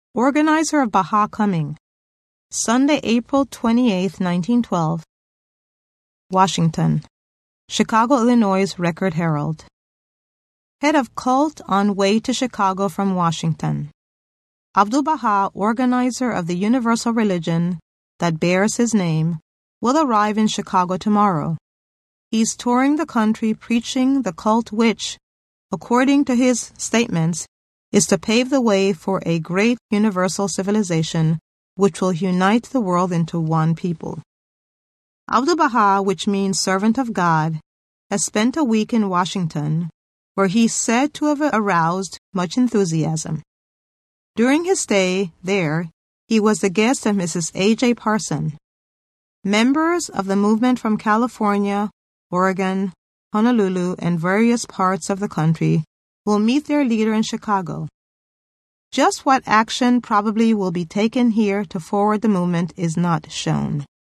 Organizer of Baha Coming. Sunday, April 28, 1912. Washington. Chicago, Illinois Record Herald. Head of cult on way to Chicago from Washington. Abdu'l-Baha, organizer of the universal religion that bears his name, will arrive in Chicago tomorrow. He's touring the country preaching the cult which, according to his statements, is to pave the way for a great universal civilization which will unite the world into one people. Abdu'l-Baha, which means servant of God, has spent a week in Washington, where he's said to have aroused much enthusiasm. During his stay there, he was the guest of Mrs. A.J. Parson. Members of the movement from California, Oregon, Honolulu, and various parts of the country will meet their leader in Chicago. Just what action probably will be taken here to forward the movement is not shown.